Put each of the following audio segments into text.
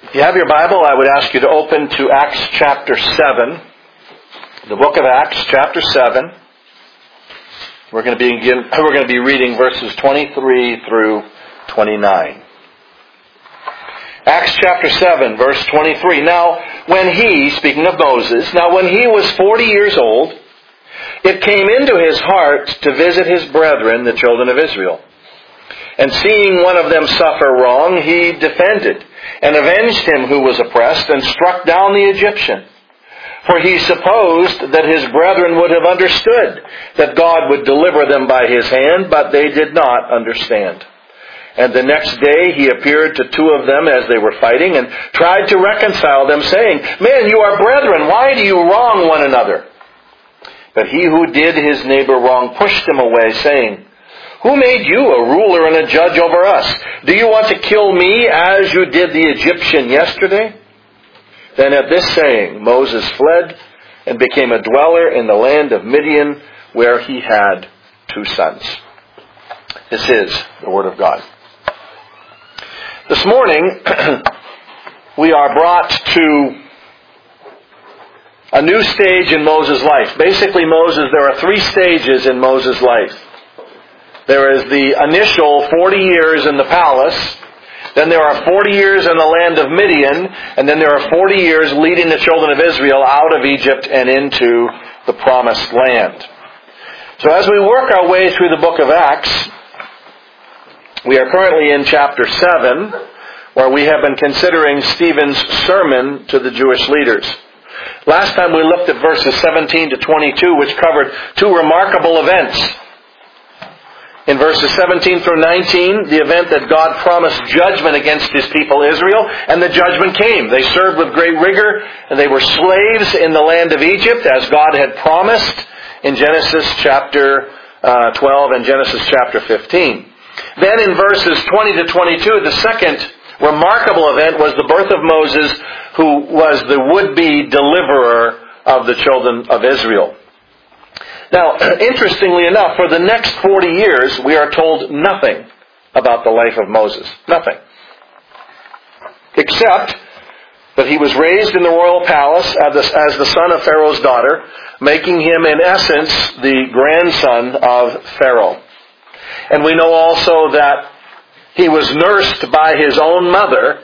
If you have your Bible, I would ask you to open to Acts chapter 7. The book of Acts chapter 7. We're going to be reading verses 23 through 29. Acts chapter 7, verse 23. Now, when he, speaking of Moses, when he was 40 years old, it came into his heart to visit his brethren, the children of Israel. And seeing one of them suffer wrong, he defended and avenged him who was oppressed and struck down the Egyptian. For he supposed that his brethren would have understood that God would deliver them by his hand, but they did not understand. And the next day he appeared to two of them as they were fighting and tried to reconcile them, saying, Men, you are brethren, why do you wrong one another? But he who did his neighbor wrong pushed him away, saying, Who made you a ruler and a judge over us? Do you want to kill me as you did the Egyptian yesterday? Then at this saying, Moses fled and became a dweller in the land of Midian, where he had 2 sons. This is the Word of God. This morning, we are brought to a new stage in Moses' life. Basically, there are 3 stages in Moses' life. There is the initial 40 years in the palace. Then there are 40 years in the land of Midian. And then there are 40 years leading the children of Israel out of Egypt and into the promised land. So as we work our way through the book of Acts, we are currently in chapter 7, where we have been considering Stephen's sermon to the Jewish leaders. Last time we looked at verses 17 to 22, which covered 2 remarkable events. In verses 17 through 19, the event that God promised judgment against His people Israel, and the judgment came. They served with great rigor, and they were slaves in the land of Egypt, as God had promised in Genesis chapter 12 and Genesis chapter 15. Then in verses 20 to 22, the second remarkable event was the birth of Moses, who was the would-be deliverer of the children of Israel. Now, interestingly enough, for the next 40 years, we are told nothing about the life of Moses. Nothing. Except that he was raised in the royal palace as the son of Pharaoh's daughter, making him, in essence, the grandson of Pharaoh. And we know also that he was nursed by his own mother,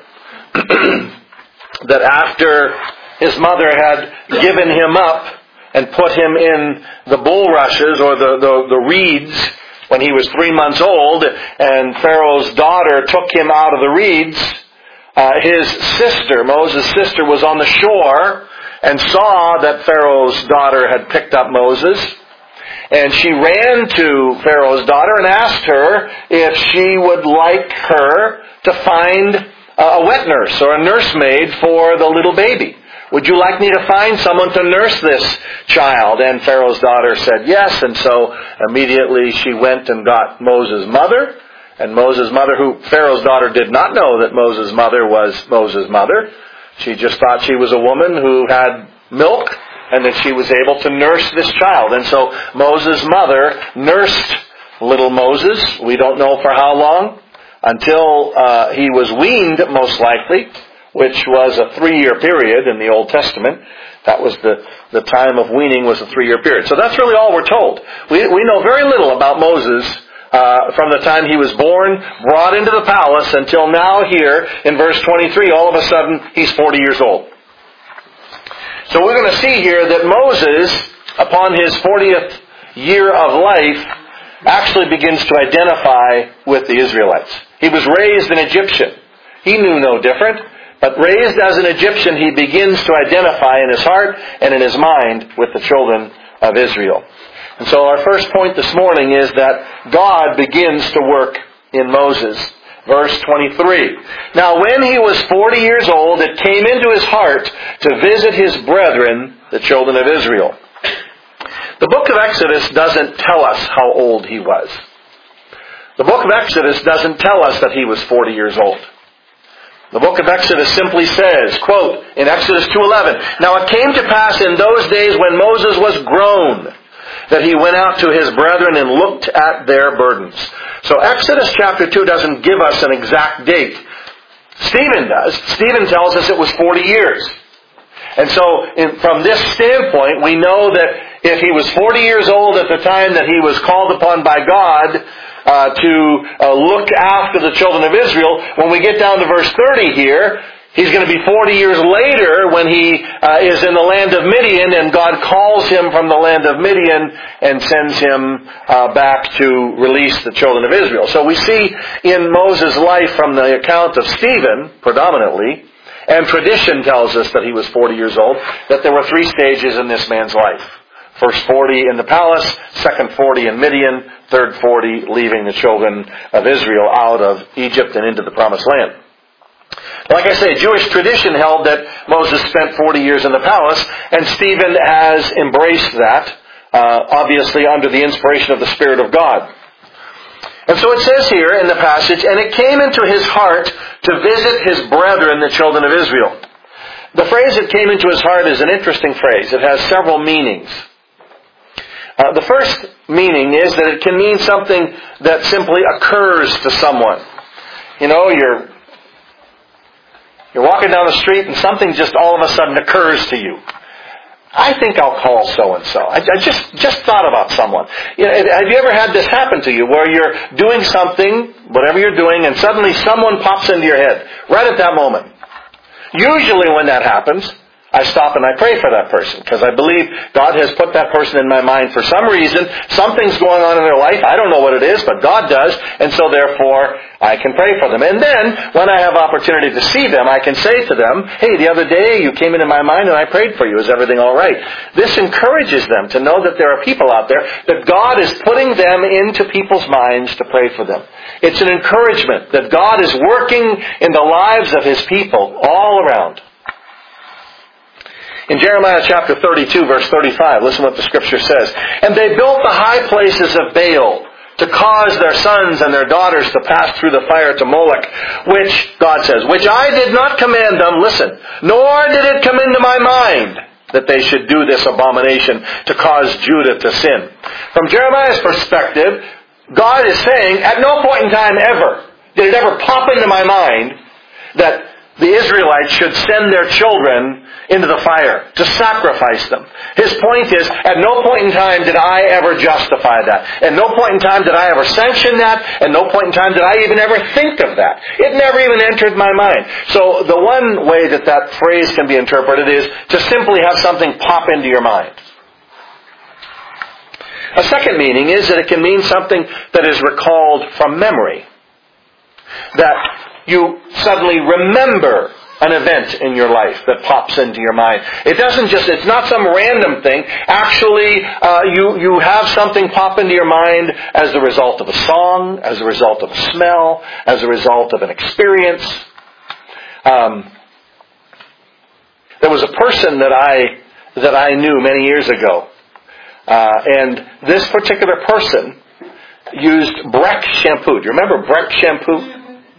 that after his mother had given him up and put him in the bulrushes or the reeds when he was 3 months old, and Pharaoh's daughter took him out of the reeds, his sister, Moses' sister, was on the shore and saw that Pharaoh's daughter had picked up Moses. And she ran to Pharaoh's daughter and asked her if she would like her to find a wet nurse or a nursemaid for the little baby. Would you like me to find someone to nurse this child? And Pharaoh's daughter said yes. And so immediately she went and got Moses' mother. And Moses' mother, who Pharaoh's daughter did not know that Moses' mother was Moses' mother. She just thought she was a woman who had milk, and that she was able to nurse this child. And so Moses' mother nursed little Moses. We don't know for how long, until he was weaned, most likely, which was a 3-year period in the Old Testament. That was the time of weaning was a 3-year period. So that's really all we're told. We know very little about Moses from the time he was born, brought into the palace, until now here in verse 23, all of a sudden he's 40 years old. So we're going to see here that Moses, upon his 40th year of life, actually begins to identify with the Israelites. He was raised an Egyptian. He knew no different. But raised as an Egyptian, he begins to identify in his heart and in his mind with the children of Israel. And so our first point this morning is that God begins to work in Moses. Verse 23. Now when he was 40 years old, it came into his heart to visit his brethren, the children of Israel. The book of Exodus doesn't tell us how old he was. The book of Exodus doesn't tell us that he was 40 years old. The book of Exodus simply says, quote, in Exodus 2:11, Now it came to pass in those days when Moses was grown, that he went out to his brethren and looked at their burdens. So Exodus chapter 2 doesn't give us an exact date. Stephen does. Stephen tells us it was 40 years. And so, from this standpoint, we know that if he was 40 years old at the time that he was called upon by God to look after the children of Israel, when we get down to verse 30 here, he's going to be 40 years later when he is in the land of Midian, and God calls him from the land of Midian and sends him back to release the children of Israel. So we see in Moses' life from the account of Stephen, predominantly, and tradition tells us that he was 40 years old, that there were 3 stages in this man's life. First 40 in the palace, second 40 in Midian, third 40 leaving the children of Israel out of Egypt and into the Promised Land. Like I say, Jewish tradition held that Moses spent 40 years in the palace, and Stephen has embraced that, obviously under the inspiration of the Spirit of God. And so it says here in the passage, and it came into his heart to visit his brethren, the children of Israel. The phrase "it came into his heart" is an interesting phrase. It has several meanings. The first meaning is that it can mean something that simply occurs to someone. You know, you're walking down the street and something just all of a sudden occurs to you. I think I'll call so-and-so. I just thought about someone. You know, have you ever had this happen to you where you're doing something, whatever you're doing, and suddenly someone pops into your head right at that moment? Usually when that happens, I stop and I pray for that person because I believe God has put that person in my mind for some reason. Something's going on in their life. I don't know what it is, but God does. And so therefore, I can pray for them. And then, when I have opportunity to see them, I can say to them, "Hey, the other day you came into my mind and I prayed for you. Is everything all right?" This encourages them to know that there are people out there, that God is putting them into people's minds to pray for them. It's an encouragement that God is working in the lives of His people all around. In Jeremiah chapter 32, verse 35, listen what the Scripture says. "And they built the high places of Baal to cause their sons and their daughters to pass through the fire to Molech, which," God says, "which I did not command them," listen, "nor did it come into my mind that they should do this abomination to cause Judah to sin." From Jeremiah's perspective, God is saying, at no point in time ever did it ever pop into my mind that the Israelites should send their children into the fire, to sacrifice them. His point is, at no point in time did I ever justify that. At no point in time did I ever sanction that. At no point in time did I even ever think of that. It never even entered my mind. So the one way that that phrase can be interpreted is to simply have something pop into your mind. A second meaning is that it can mean something that is recalled from memory. That you suddenly remember an event in your life that pops into your mind. It's not some random thing. Actually, you have something pop into your mind as a result of a song, as a result of a smell, as a result of an experience. There was a person that I knew many years ago. And this particular person used Breck shampoo. Do you remember Breck shampoo?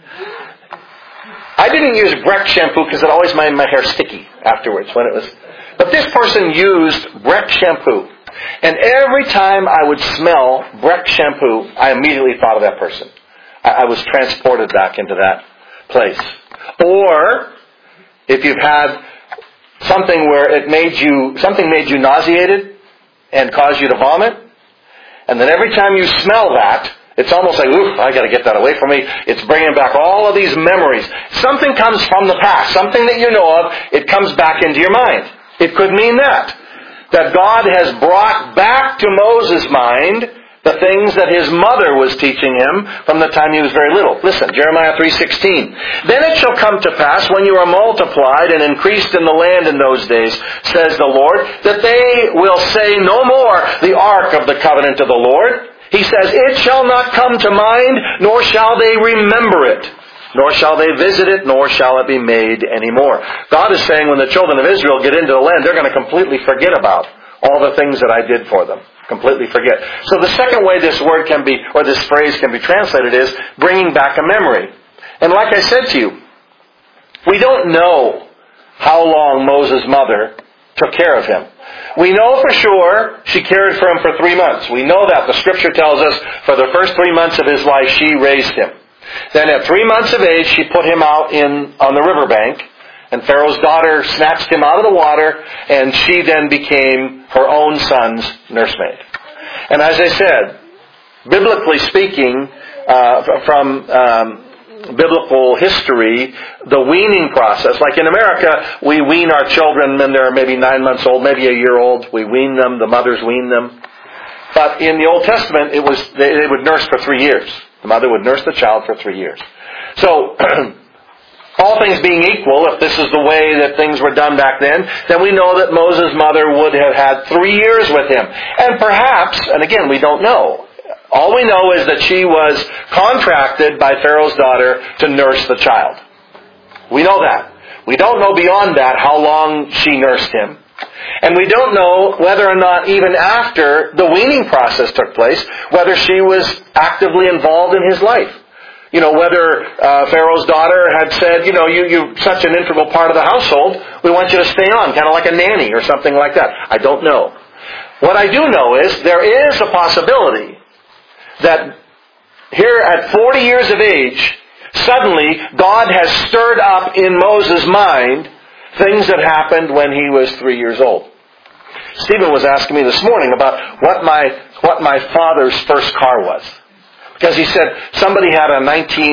I didn't use Breck shampoo because it always made my hair sticky afterwards when it was. But this person used Breck shampoo. And every time I would smell Breck shampoo, I immediately thought of that person. I was transported back into that place. Or, if you've had something where something made you nauseated and caused you to vomit, and then every time you smell that, it's almost like, oof, I got to get that away from me. It's bringing back all of these memories. Something comes from the past, something that you know of, it comes back into your mind. It could mean that God has brought back to Moses' mind the things that his mother was teaching him from the time he was very little. Listen, Jeremiah 3:16. "Then it shall come to pass, when you are multiplied and increased in the land in those days, says the Lord, that they will say no more, the ark of the covenant of the Lord. He says, it shall not come to mind, nor shall they remember it, nor shall they visit it, nor shall it be made anymore." God is saying when the children of Israel get into the land, they're going to completely forget about all the things that I did for them. Completely forget. So the second way this word can be, or this phrase can be translated is bringing back a memory. And like I said to you, we don't know how long Moses' mother took care of him. We know for sure she cared for him for 3 months. We know that. The Scripture tells us for the first 3 months of his life she raised him. Then at 3 months of age, she put him out on the riverbank, and Pharaoh's daughter snatched him out of the water, and she then became her own son's nursemaid. And as I said, biblically speaking, from biblical history, the weaning process, like in America, we wean our children when they're maybe 9 months old, maybe a year old. We wean them, the mothers wean them. But in the Old Testament, they would nurse for 3 years. The mother would nurse the child for 3 years. So, all things being equal, if this is the way that things were done back then we know that Moses' mother would have had 3 years with him. And perhaps, and again, we don't know, all we know is that she was contracted by Pharaoh's daughter to nurse the child. We know that. We don't know beyond that how long she nursed him. And we don't know whether or not even after the weaning process took place, whether she was actively involved in his life. Whether Pharaoh's daughter had said, you're such an integral part of the household, we want you to stay on, kind of like a nanny or something like that. I don't know. What I do know is there is a possibility that here at 40 years of age, suddenly God has stirred up in Moses' mind things that happened when he was 3 years old. Stephen was asking me this morning about what my father's first car was. Because he said somebody had a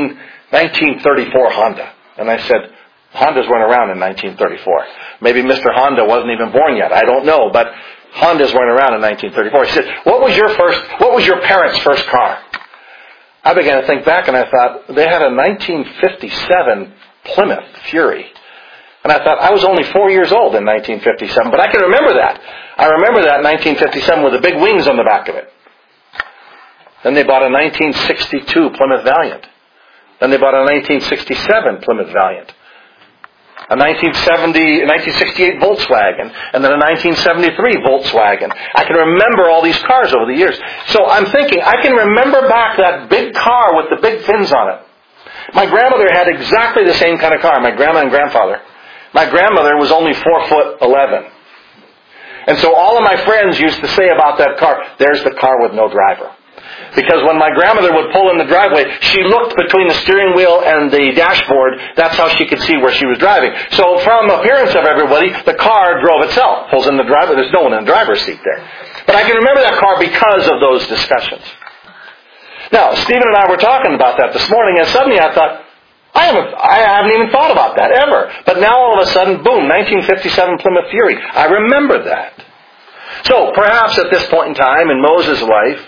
1934 Honda. And I said, Hondas weren't around in 1934. Maybe Mr. Honda wasn't even born yet. I don't know. But Hondas weren't around in 1934. He said, what was your parents' first car? I began to think back and I thought, they had a 1957 Plymouth Fury. And I thought, I was only 4 years old in 1957, but I can remember that. I remember that 1957 with the big wings on the back of it. Then they bought a 1962 Plymouth Valiant. Then they bought a 1967 Plymouth Valiant. A 1968 Volkswagen. And then a 1973 Volkswagen. I can remember all these cars over the years. So I'm thinking, I can remember back that big car with the big fins on it. My grandmother had exactly the same kind of car, my grandma and grandfather. My grandmother was only 4'11". And so all of my friends used to say about that car, there's the car with no driver. Because when my grandmother would pull in the driveway, she looked between the steering wheel and the dashboard. That's how she could see where she was driving. So from the appearance of everybody, the car drove itself. Pulls in the driveway, there's no one in the driver's seat there. But I can remember that car because of those discussions. Now, Stephen and I were talking about that this morning, and suddenly I thought, I haven't even thought about that ever. But now all of a sudden, boom, 1957 Plymouth Fury. I remember that. So perhaps at this point in time in Moses' life,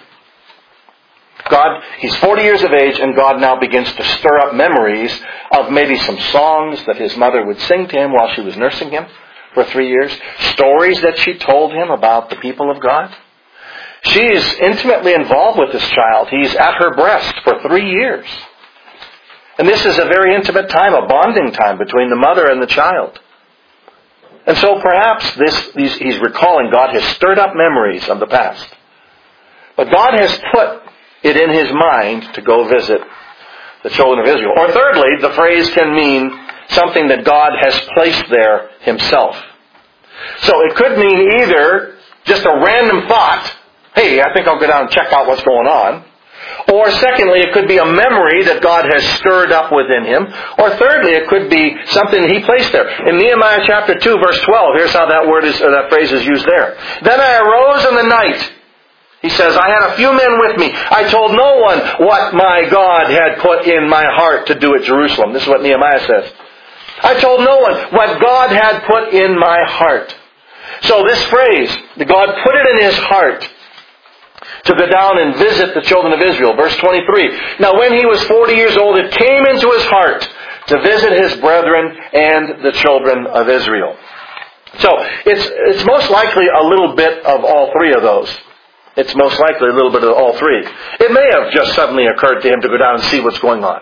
he's 40 years of age, and God now begins to stir up memories of maybe some songs that his mother would sing to him while she was nursing him for 3 years. Stories that she told him about the people of God. She is intimately involved with this child. He's at her breast for 3 years. And this is a very intimate time, a bonding time between the mother and the child. And so perhaps he's recalling God has stirred up memories of the past. But God has put it in his mind to go visit the children of Israel. Or thirdly, the phrase can mean something that God has placed there himself. So it could mean either just a random thought, hey, I think I'll go down and check out what's going on. Or secondly, it could be a memory that God has stirred up within him. Or thirdly, it could be something that he placed there. In Nehemiah chapter 2, verse 12, here's how that phrase is used there. Then I arose in the night. He says, I had a few men with me. I told no one what my God had put in my heart to do at Jerusalem. This is what Nehemiah says. I told no one what God had put in my heart. So this phrase, God put it in his heart to go down and visit the children of Israel. Verse 23. Now when he was 40 years old, it came into his heart to visit his brethren and the children of Israel. So it's most likely a little bit of all three of those. It's most likely a little bit of all three. It may have just suddenly occurred to him to go down and see what's going on.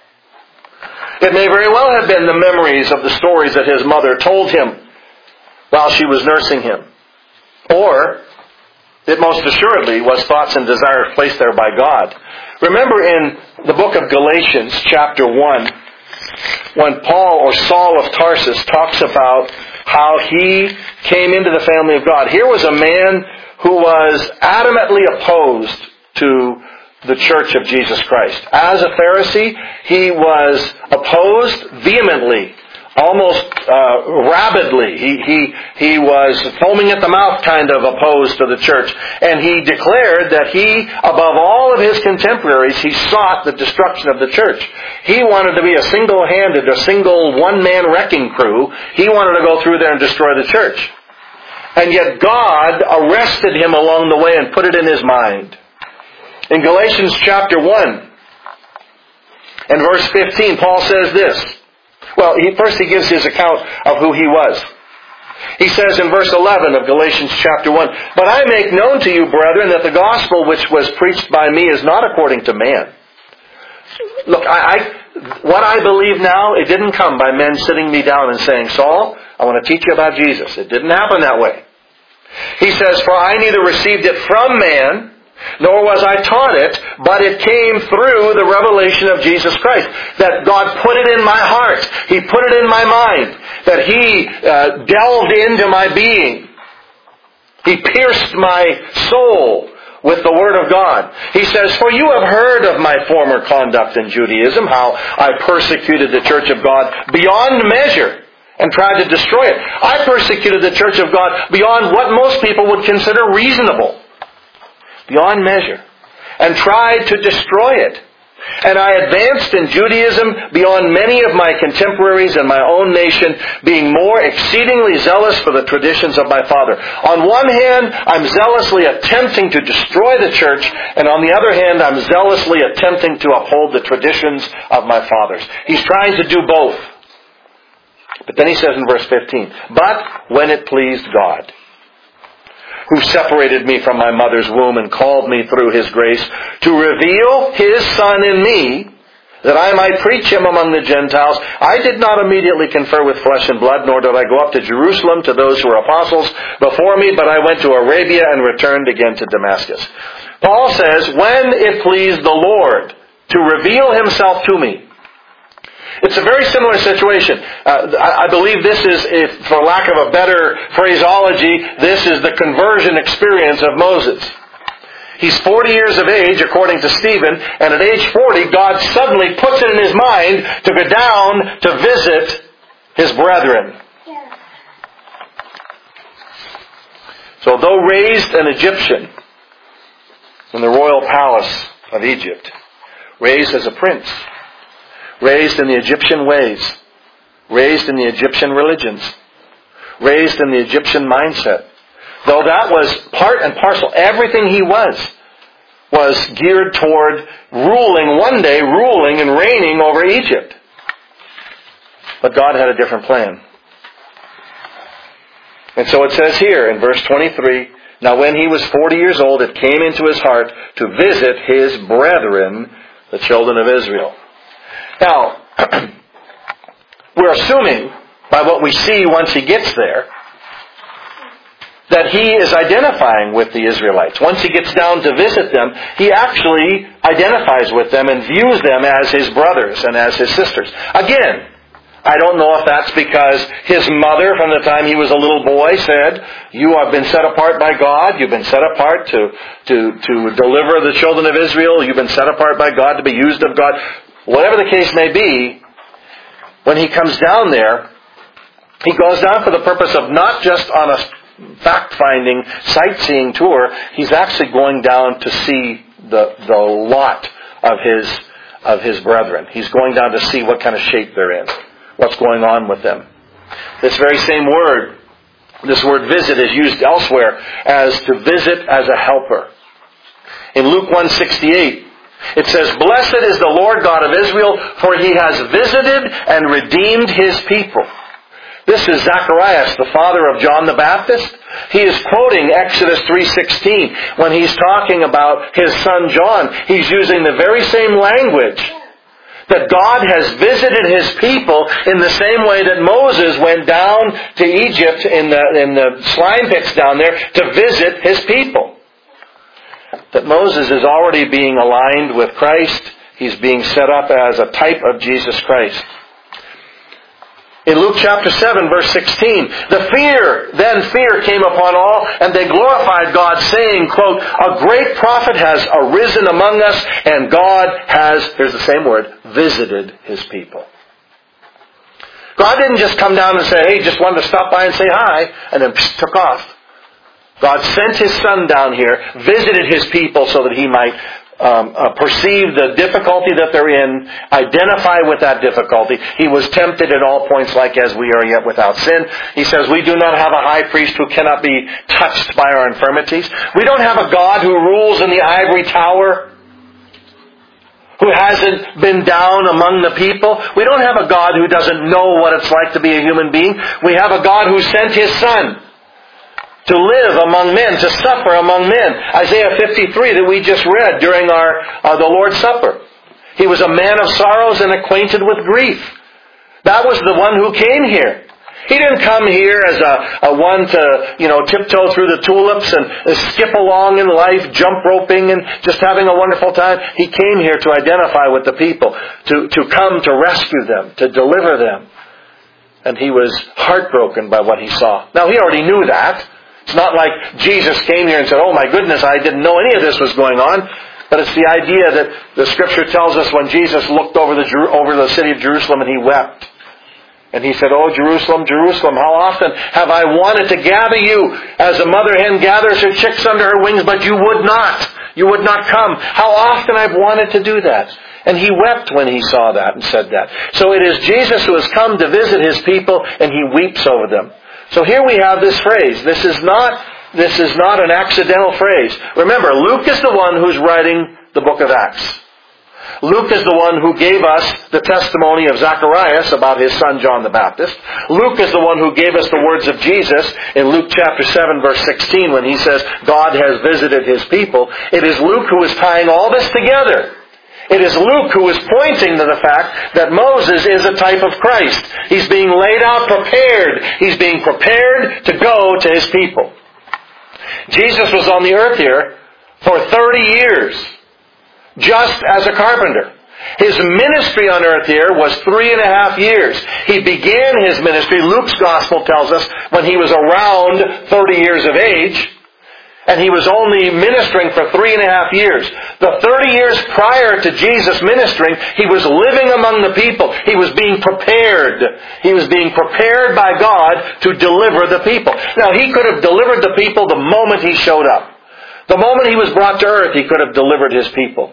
It may very well have been the memories of the stories that his mother told him while she was nursing him. Or it most assuredly was thoughts and desires placed there by God. Remember in the book of Galatians, chapter 1, when Paul or Saul of Tarsus talks about how he came into the family of God. Here was a man who was adamantly opposed to the church of Jesus Christ. As a Pharisee, he was opposed vehemently, almost rabidly. He was foaming at the mouth kind of opposed to the church. And he declared that he, above all of his contemporaries, he sought the destruction of the church. He wanted to be a single-handed, a single one-man wrecking crew. He wanted to go through there and destroy the church. And yet God arrested him along the way and put it in his mind. In Galatians chapter 1 and verse 15, Paul says this. Well, first he gives his account of who he was. He says in verse 11 of Galatians chapter 1, "But I make known to you, brethren, that the gospel which was preached by me is not according to man." Look, what I believe now, it didn't come by men sitting me down and saying, "Saul, I want to teach you about Jesus." It didn't happen that way. He says, "For I neither received it from man, nor was I taught it, but it came through the revelation of Jesus Christ." That God put it in my heart. He put it in my mind. That He delved into my being. He pierced my soul with the Word of God. He says, "For you have heard of my former conduct in Judaism, how I persecuted the church of God beyond measure and tried to destroy it." I persecuted the church of God beyond what most people would consider reasonable. Beyond measure. And tried to destroy it. And I advanced in Judaism beyond many of my contemporaries in my own nation, being more exceedingly zealous for the traditions of my father. On one hand, I'm zealously attempting to destroy the church, and on the other hand, I'm zealously attempting to uphold the traditions of my fathers. He's trying to do both. But then he says in verse 15, "But when it pleased God, who separated me from my mother's womb and called me through His grace, to reveal His Son in me, that I might preach Him among the Gentiles, I did not immediately confer with flesh and blood, nor did I go up to Jerusalem to those who were apostles before me, but I went to Arabia and returned again to Damascus." Paul says, when it pleased the Lord to reveal Himself to me. It's a very similar situation. I believe this is, for lack of a better phraseology, this is the conversion experience of Moses. He's 40 years of age, according to Stephen, and at age 40, God suddenly puts it in his mind to go down to visit his brethren. So though raised an Egyptian in the royal palace of Egypt, raised as a prince, raised in the Egyptian ways, raised in the Egyptian religions, raised in the Egyptian mindset. Though that was part and parcel, everything he was geared toward one day ruling and reigning over Egypt. But God had a different plan. And so it says here in verse 23, "Now when he was 40 years old, it came into his heart to visit his brethren, the children of Israel." Now, we're assuming, by what we see once he gets there, that he is identifying with the Israelites. Once he gets down to visit them, he actually identifies with them and views them as his brothers and as his sisters. Again, I don't know if that's because his mother, from the time he was a little boy, said, "You have been set apart by God. You've been set apart to deliver the children of Israel. You've been set apart by God to be used of God." Whatever the case may be, when he comes down there, he goes down for the purpose of not just on a fact-finding, sightseeing tour. He's actually going down to see the lot of his brethren. He's going down to see what kind of shape they're in, what's going on with them. This very same word, this word visit, is used elsewhere as to visit as a helper. In Luke 1:68, it says, "Blessed is the Lord God of Israel, for He has visited and redeemed His people." This is Zacharias, the father of John the Baptist. He is quoting Exodus 3:16 when he's talking about his son John. He's using the very same language. That God has visited His people in the same way that Moses went down to Egypt in the slime pits down there to visit His people. That Moses is already being aligned with Christ. He's being set up as a type of Jesus Christ. In Luke chapter 7, verse 16, then fear came upon all, and they glorified God, saying, quote, a great prophet has arisen among us, and God has, here's the same word, visited His people. God didn't just come down and say, hey, just wanted to stop by and say hi, and then took off. God sent His Son down here, visited His people so that He might perceive the difficulty that they're in, identify with that difficulty. He was tempted at all points like as we are, yet without sin. He says we do not have a high priest who cannot be touched by our infirmities. We don't have a God who rules in the ivory tower, who hasn't been down among the people. We don't have a God who doesn't know what it's like to be a human being. We have a God who sent His Son to live among men, to suffer among men. Isaiah 53 that we just read during the Lord's Supper. He was a man of sorrows and acquainted with grief. That was the one who came here. He didn't come here as a one to, tiptoe through the tulips and skip along in life, jump roping and just having a wonderful time. He came here to identify with the people, to come to rescue them, to deliver them. And He was heartbroken by what He saw. Now, He already knew that. It's not like Jesus came here and said, oh my goodness, I didn't know any of this was going on. But it's the idea that the Scripture tells us when Jesus looked over the city of Jerusalem and He wept. And He said, oh Jerusalem, Jerusalem, how often have I wanted to gather you as a mother hen gathers her chicks under her wings, but you would not. You would not come. How often I've wanted to do that. And He wept when He saw that and said that. So it is Jesus who has come to visit His people, and He weeps over them. So here we have this phrase. This is not an accidental phrase. Remember, Luke is the one who's writing the book of Acts. Luke is the one who gave us the testimony of Zacharias about his son John the Baptist. Luke is the one who gave us the words of Jesus in Luke chapter 7 verse 16 when He says, God has visited His people. It is Luke who is tying all this together. It is Luke who is pointing to the fact that Moses is a type of Christ. He's being laid out prepared. He's being prepared to go to His people. Jesus was on the earth here for 30 years, just as a carpenter. His ministry on earth here was 3.5 years. He began His ministry, Luke's Gospel tells us, when He was around 30 years of age. And He was only ministering for 3.5 years. The 30 years prior to Jesus ministering, He was living among the people. He was being prepared. He was being prepared by God to deliver the people. Now, He could have delivered the people the moment He showed up. The moment He was brought to earth, He could have delivered His people.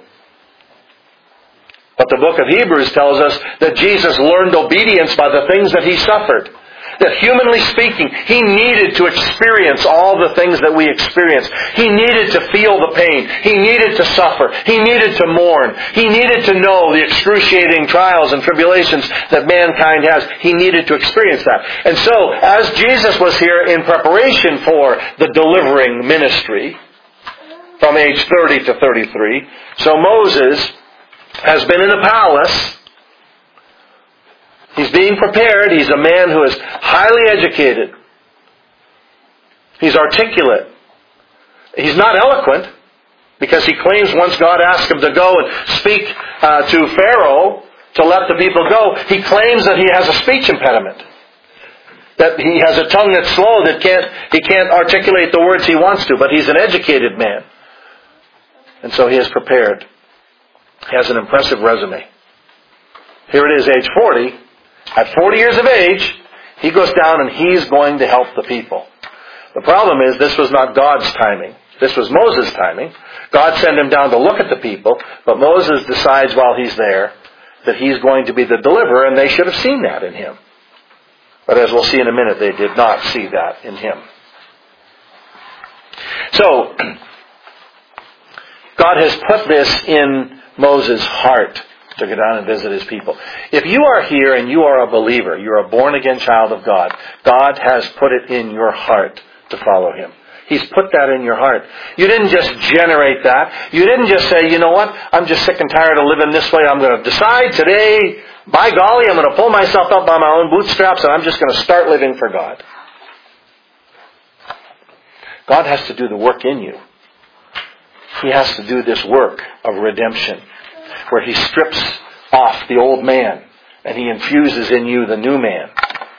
But the book of Hebrews tells us that Jesus learned obedience by the things that He suffered. That humanly speaking, He needed to experience all the things that we experience. He needed to feel the pain. He needed to suffer. He needed to mourn. He needed to know the excruciating trials and tribulations that mankind has. He needed to experience that. And so, as Jesus was here in preparation for the delivering ministry, from age 30 to 33, so Moses has been in the palace. He's being prepared. He's a man who is highly educated. He's articulate. He's not eloquent, because he claims once God asked him to go and speak to Pharaoh to let the people go, he claims that he has a speech impediment. That he has a tongue that's slow, that he can't articulate the words he wants to, but he's an educated man. And so he is prepared. He has an impressive resume. Here it is, age 40. At 40 years of age, he goes down and he's going to help the people. The problem is, this was not God's timing. This was Moses' timing. God sent him down to look at the people, but Moses decides while he's there that he's going to be the deliverer, and they should have seen that in him. But as we'll see in a minute, they did not see that in him. So, God has put this in Moses' heart to go down and visit His people. If you are here and you are a believer, you're a born-again child of God, God has put it in your heart to follow Him. He's put that in your heart. You didn't just generate that. You didn't just say, you know what, I'm just sick and tired of living this way. I'm going to decide today, by golly, I'm going to pull myself up by my own bootstraps and I'm just going to start living for God. God has to do the work in you. He has to do this work of redemption, where He strips off the old man and He infuses in you the new man.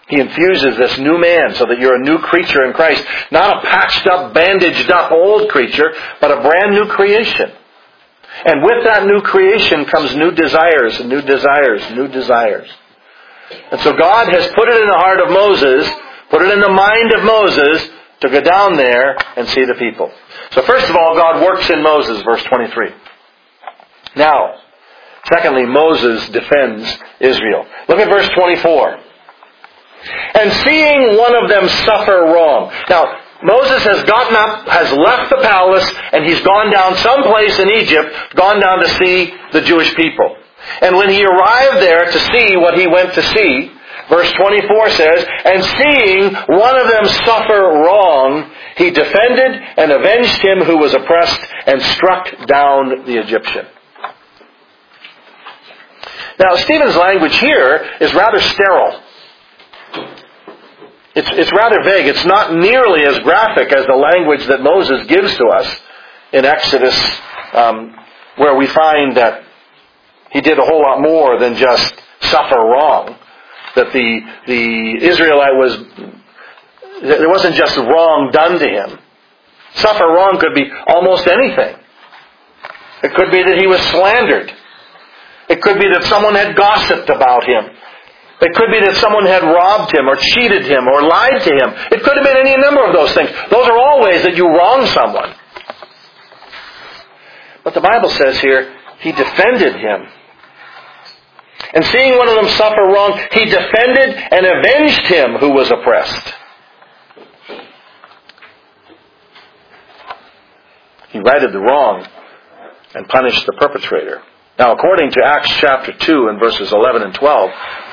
He infuses this new man so that you're a new creature in Christ. Not a patched up, bandaged up old creature, but a brand new creation. And with that new creation comes new desires and new desires, new desires. And so God has put it in the heart of Moses, put it in the mind of Moses, to go down there and see the people. So first of all, God works in Moses, verse 23. Now, secondly, Moses defends Israel. Look at verse 24. And seeing one of them suffer wrong. Now, Moses has gotten up, has left the palace, and he's gone down someplace in Egypt, gone down to see the Jewish people. And when he arrived there to see what he went to see, verse 24 says, and seeing one of them suffer wrong, he defended and avenged him who was oppressed and struck down the Egyptian. Now, Stephen's language here is rather sterile. It's rather vague. It's not nearly as graphic as the language that Moses gives to us in Exodus, where we find that he did a whole lot more than just suffer wrong. That the Israelite there wasn't just wrong done to him. Suffer wrong could be almost anything. It could be that he was slandered. It could be that someone had gossiped about him. It could be that someone had robbed him or cheated him or lied to him. It could have been any number of those things. Those are all ways that you wrong someone. But the Bible says here, he defended him. And seeing one of them suffer wrong, he defended and avenged him who was oppressed. He righted the wrong and punished the perpetrator. Now, according to Acts chapter 2 and verses 11 and 12,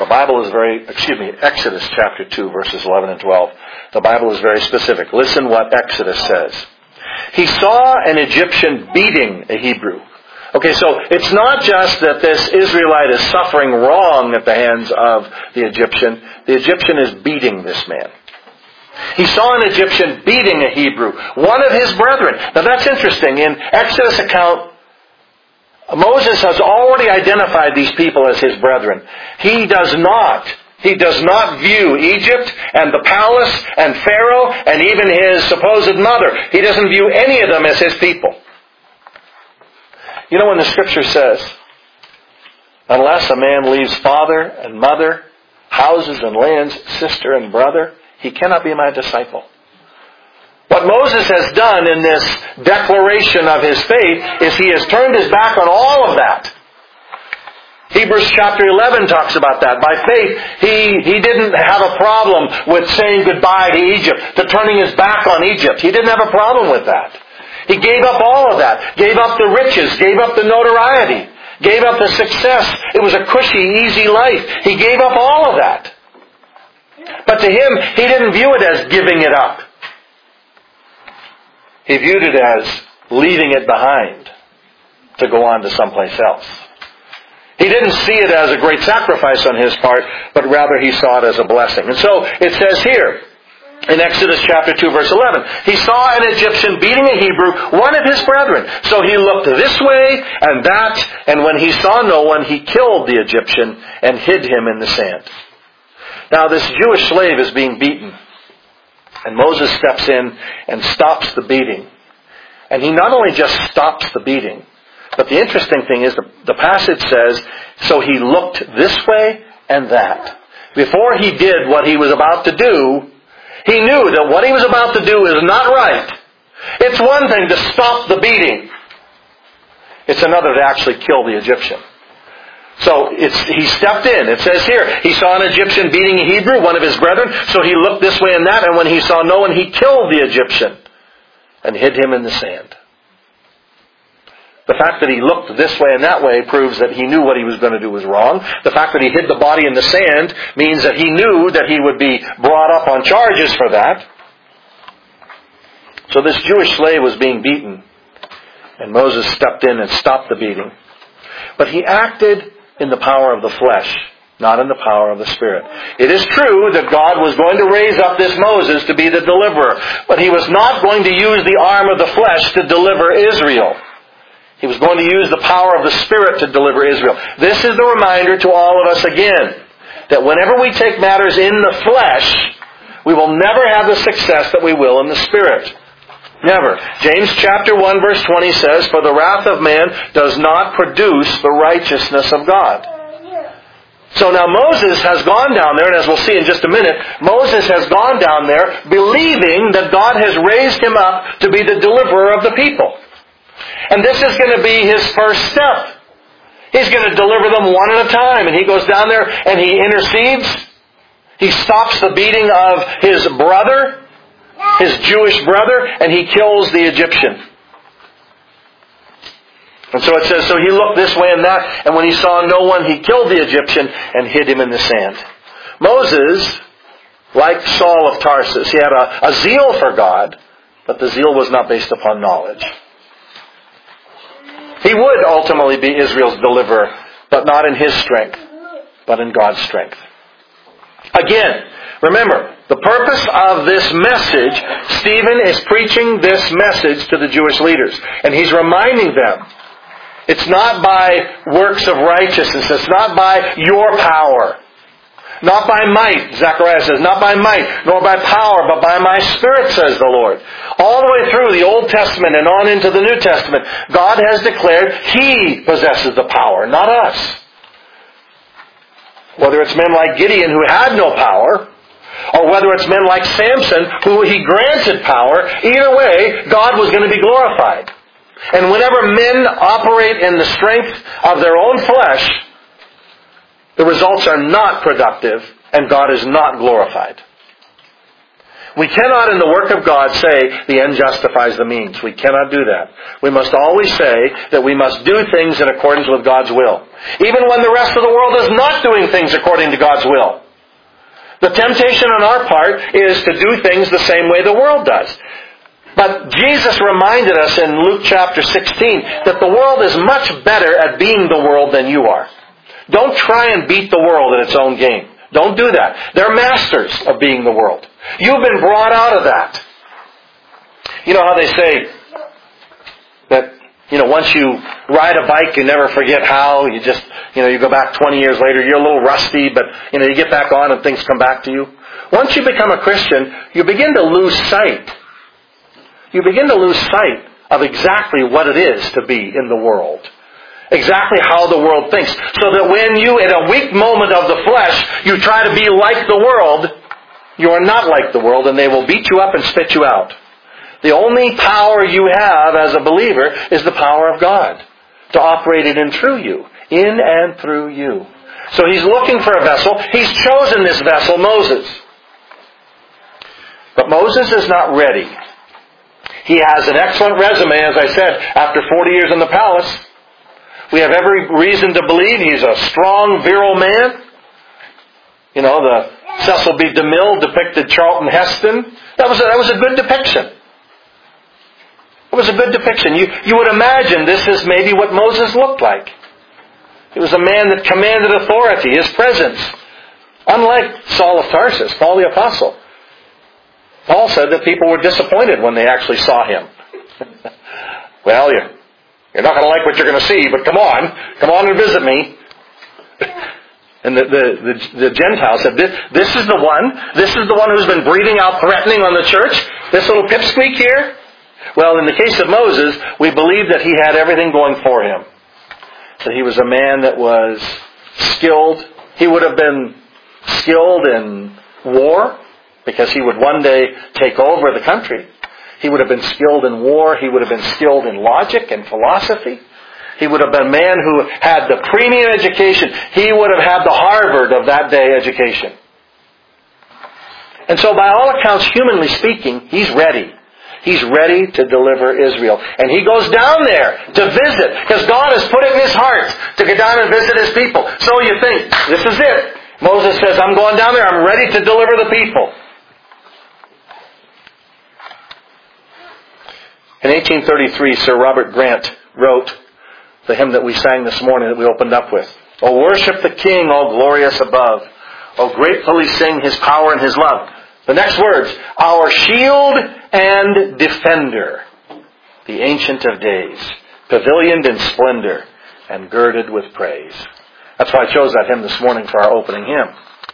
Exodus chapter 2 verses 11 and 12, the Bible is very specific. Listen what Exodus says. He saw an Egyptian beating a Hebrew. Okay, so it's not just that this Israelite is suffering wrong at the hands of the Egyptian. The Egyptian is beating this man. He saw an Egyptian beating a Hebrew, one of his brethren. Now that's interesting. In Exodus account, Moses has already identified these people as his brethren. He does not view Egypt and the palace and Pharaoh and even his supposed mother. He doesn't view any of them as his people. You know when the Scripture says, unless a man leaves father and mother, houses and lands, sister and brother, he cannot be my disciple. What Moses has done in this declaration of his faith is he has turned his back on all of that. Hebrews chapter 11 talks about that. By faith, he didn't have a problem with saying goodbye to Egypt, to turning his back on Egypt. He didn't have a problem with that. He gave up all of that. Gave up the riches, gave up the notoriety, gave up the success. It was a cushy, easy life. He gave up all of that. But to him, he didn't view it as giving it up. He viewed it as leaving it behind to go on to someplace else. He didn't see it as a great sacrifice on his part, but rather he saw it as a blessing. And so it says here, in Exodus chapter 2 verse 11, he saw an Egyptian beating a Hebrew, one of his brethren. So he looked this way and that, and when he saw no one, he killed the Egyptian and hid him in the sand. Now this Jewish slave is being beaten. And Moses steps in and stops the beating. And he not only just stops the beating, but the interesting thing is the passage says, so he looked this way and that. Before he did what he was about to do, he knew that what he was about to do is not right. It's one thing to stop the beating. It's another to actually kill the Egyptian. So he stepped in. It says here, he saw an Egyptian beating a Hebrew, one of his brethren. So he looked this way and that, and when he saw no one, he killed the Egyptian and hid him in the sand. The fact that he looked this way and that way proves that he knew what he was going to do was wrong. The fact that he hid the body in the sand means that he knew that he would be brought up on charges for that. So this Jewish slave was being beaten, and Moses stepped in and stopped the beating. But he acted in the power of the flesh, not in the power of the Spirit. It is true that God was going to raise up this Moses to be the deliverer, but he was not going to use the arm of the flesh to deliver Israel. He was going to use the power of the Spirit to deliver Israel. This is the reminder to all of us again that whenever we take matters in the flesh, we will never have the success that we will in the Spirit. Never. James chapter 1 verse 20 says, "For the wrath of man does not produce the righteousness of God." So now Moses has gone down there, and as we'll see in just a minute, Moses has gone down there believing that God has raised him up to be the deliverer of the people. And this is going to be his first step. He's going to deliver them one at a time. And he goes down there and he intercedes. He stops the beating of his brother, his Jewish brother, and he kills the Egyptian. And so it says, so he looked this way and that, and when he saw no one, he killed the Egyptian and hid him in the sand. Moses, like Saul of Tarsus, he had a zeal for God, but the zeal was not based upon knowledge. He would ultimately be Israel's deliverer, but not in his strength, but in God's strength. Again, remember, the purpose of this message, Stephen is preaching this message to the Jewish leaders. And he's reminding them, it's not by works of righteousness, it's not by your power, not by might, Zechariah says, not by might, nor by power, but by my Spirit, says the Lord. All the way through the Old Testament and on into the New Testament, God has declared He possesses the power, not us. Whether it's men like Gideon who had no power, or whether it's men like Samson who He granted power, either way, God was going to be glorified. And whenever men operate in the strength of their own flesh, the results are not productive and God is not glorified. We cannot in the work of God say the end justifies the means. We cannot do that. We must always say that we must do things in accordance with God's will. Even when the rest of the world is not doing things according to God's will. The temptation on our part is to do things the same way the world does. But Jesus reminded us in Luke chapter 16 that the world is much better at being the world than you are. Don't try and beat the world at its own game. Don't do that. They're masters of being the world. You've been brought out of that. You know how they say that, once you ride a bike, you never forget how. You just, you go back 20 years later, you're a little rusty, but, you get back on and things come back to you. Once you become a Christian, you begin to lose sight. You begin to lose sight of exactly what it is to be in the world. Exactly how the world thinks. So that when you, in a weak moment of the flesh, you try to be like the world, you are not like the world and they will beat you up and spit you out. The only power you have as a believer is the power of God to operate it in through you, in and through you. So He's looking for a vessel. He's chosen this vessel, Moses. But Moses is not ready. He has an excellent resume, as I said, after 40 years in the palace. We have every reason to believe he's a strong, virile man. The Cecil B. DeMille depicted Charlton Heston. That was a good depiction. It was a good depiction. You would imagine this is maybe what Moses looked like. He was a man that commanded authority, his presence. Unlike Saul of Tarsus, Paul the Apostle. Paul said that people were disappointed when they actually saw him. Well, you're not going to like what you're going to see, but come on and visit me. And the Gentiles said, this is the one who's been breathing out threatening on the church? This little pipsqueak here? Well, in the case of Moses, we believe that he had everything going for him. That he was a man that was skilled. He would have been skilled in war, because he would one day take over the country. He would have been skilled in war. He would have been skilled in logic and philosophy. He would have been a man who had the premium education. He would have had the Harvard of that day education. And so by all accounts, humanly speaking, he's ready. He's ready to deliver Israel. And he goes down there to visit, because God has put it in his heart to go down and visit his people. So you think, this is it. Moses says, I'm going down there. I'm ready to deliver the people. In 1833, Sir Robert Grant wrote the hymn that we sang this morning that we opened up with. O worship the King, all glorious above. O gratefully sing His power and His love. The next words, our shield and defender, the Ancient of Days, pavilioned in splendor and girded with praise. That's why I chose that hymn this morning for our opening hymn.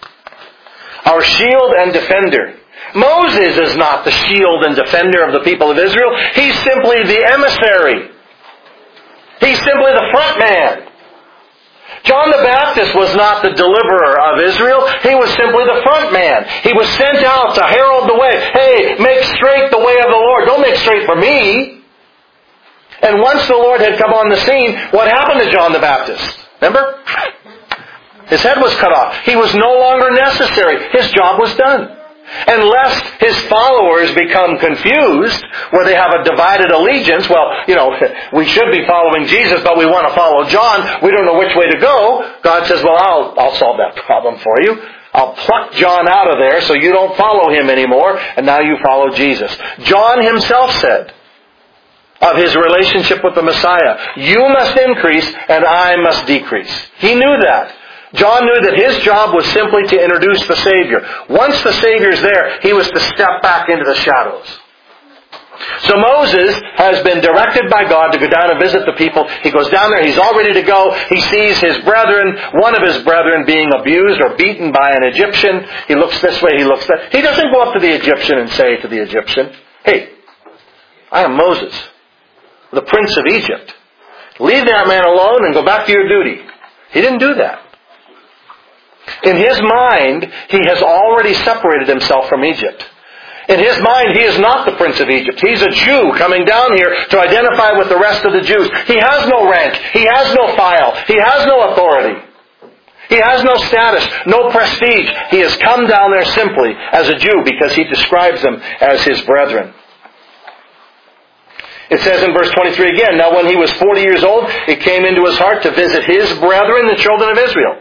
our shield and defender. Moses is not the shield and defender of the people of Israel. He's simply the emissary. He's simply the front man. John the Baptist was not the deliverer of Israel. He was simply the front man. He was sent out to herald the way. Hey, make straight the way of the Lord. Don't make straight for me. And once the Lord had come on the scene, what happened to John the Baptist? Remember? His head was cut off. He was no longer necessary. His job was done. And lest his followers become confused, where they have a divided allegiance, well, we should be following Jesus, but we want to follow John. We don't know which way to go. God says, well, I'll solve that problem for you. I'll pluck John out of there so you don't follow him anymore, and now you follow Jesus. John himself said of his relationship with the Messiah, you must increase and I must decrease. He knew that. John knew that his job was simply to introduce the Savior. Once the Savior's there, he was to step back into the shadows. So Moses has been directed by God to go down and visit the people. He goes down there, he's all ready to go. He sees his brethren, one of his brethren being abused or beaten by an Egyptian. He looks this way, he looks that. He doesn't go up to the Egyptian and say to the Egyptian, hey, I am Moses, the Prince of Egypt. Leave that man alone and go back to your duty. He didn't do that. In his mind, he has already separated himself from Egypt. In his mind, he is not the Prince of Egypt. He's a Jew coming down here to identify with the rest of the Jews. He has no rank. He has no file. He has no authority. He has no status, no prestige. He has come down there simply as a Jew because he describes them as his brethren. It says in verse 23 again, now when he was 40 years old, it came into his heart to visit his brethren, the children of Israel.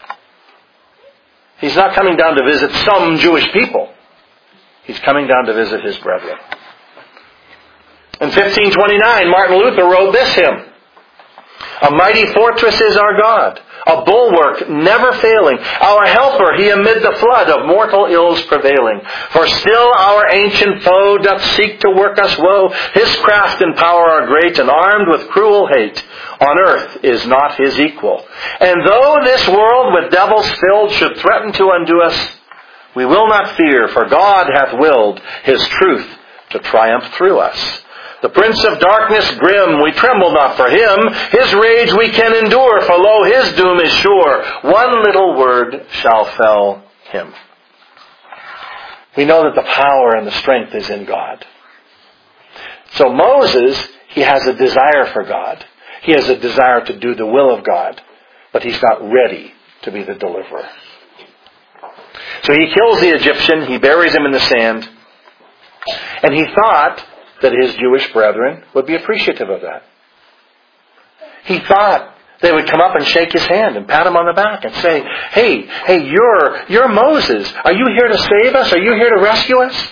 He's not coming down to visit some Jewish people. He's coming down to visit his brethren. In 1529, Martin Luther wrote this hymn. A mighty fortress is our God, a bulwark never failing, our helper he amid the flood of mortal ills prevailing. For still our ancient foe doth seek to work us woe. His craft and power are great, and armed with cruel hate, on earth is not his equal. And though this world with devils filled should threaten to undo us, we will not fear, for God hath willed his truth to triumph through us. The prince of darkness grim, we tremble not for him. His rage we can endure, for lo, his doom is sure. One little word shall fell him. We know that the power and the strength is in God. So Moses, he has a desire for God. He has a desire to do the will of God, but he's not ready to be the deliverer. So he kills the Egyptian, he buries him in the sand, and he thought that his Jewish brethren would be appreciative of that. He thought they would come up and shake his hand and pat him on the back and say, hey, you're Moses. Are you here to save us? Are you here to rescue us?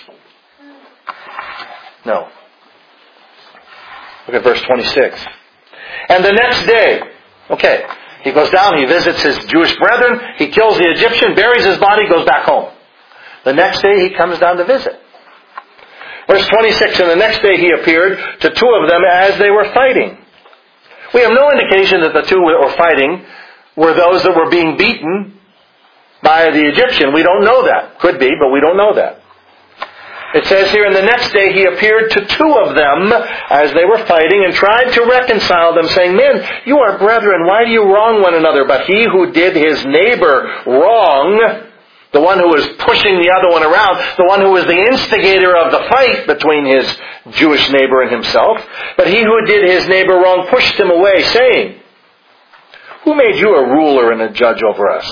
No. Look at verse 26. And the next day, he goes down, he visits his Jewish brethren, he kills the Egyptian, buries his body, goes back home. The next day he comes down to visit. Verse 26, and the next day he appeared to two of them as they were fighting. We have no indication that the two were fighting were those that were being beaten by the Egyptian. We don't know that. Could be, but we don't know that. It says here, and the next day he appeared to two of them as they were fighting and tried to reconcile them, saying, men, you are brethren, why do you wrong one another? But he who did his neighbor wrong, the one who was pushing the other one around, the one who was the instigator of the fight between his Jewish neighbor and himself, but he who did his neighbor wrong pushed him away, saying, who made you a ruler and a judge over us?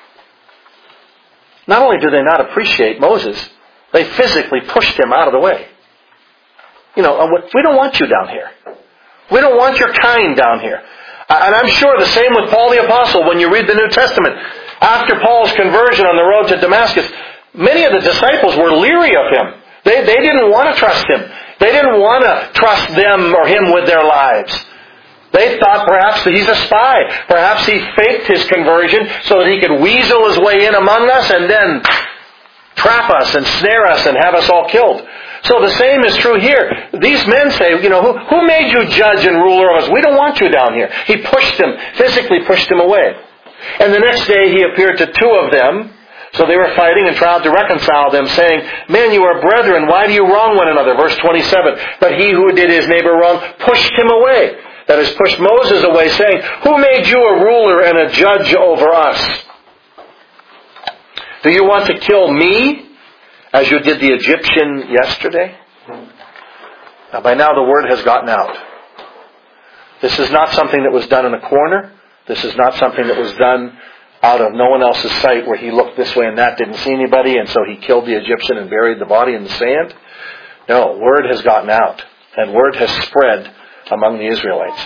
Not only do they not appreciate Moses, they physically pushed him out of the way. We don't want you down here. We don't want your kind down here. And I'm sure the same with Paul the Apostle when you read the New Testament. After Paul's conversion on the road to Damascus, many of the disciples were leery of him. They didn't want to trust him. They didn't want to trust them or him with their lives. They thought perhaps that he's a spy. Perhaps he faked his conversion so that he could weasel his way in among us and then trap us and snare us and have us all killed. So the same is true here. These men say, who made you judge and ruler of us? We don't want you down here. He physically pushed him away. And the next day he appeared to two of them, So they were fighting and tried to reconcile them, saying, "Men, you are brethren. Why do you wrong one another?" Verse 27. But he who did his neighbor wrong pushed him away. That is, pushed Moses away, saying, "Who made you a ruler and a judge over us? Do you want to kill me as you did the Egyptian yesterday?" Now, by now the word has gotten out. This is not something that was done in a corner. This is not something that was done out of no one else's sight, where he looked this way and that, didn't see anybody, and so he killed the Egyptian and buried the body in the sand. No, word has gotten out, and word has spread among the Israelites.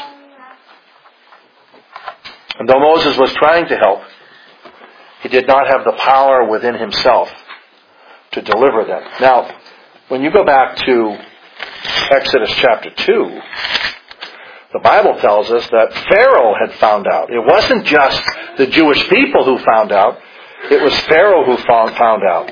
And though Moses was trying to help, he did not have the power within himself to deliver them. Now, when you go back to Exodus chapter 2, the Bible tells us that Pharaoh had found out. It wasn't just the Jewish people who found out. It was Pharaoh who found out.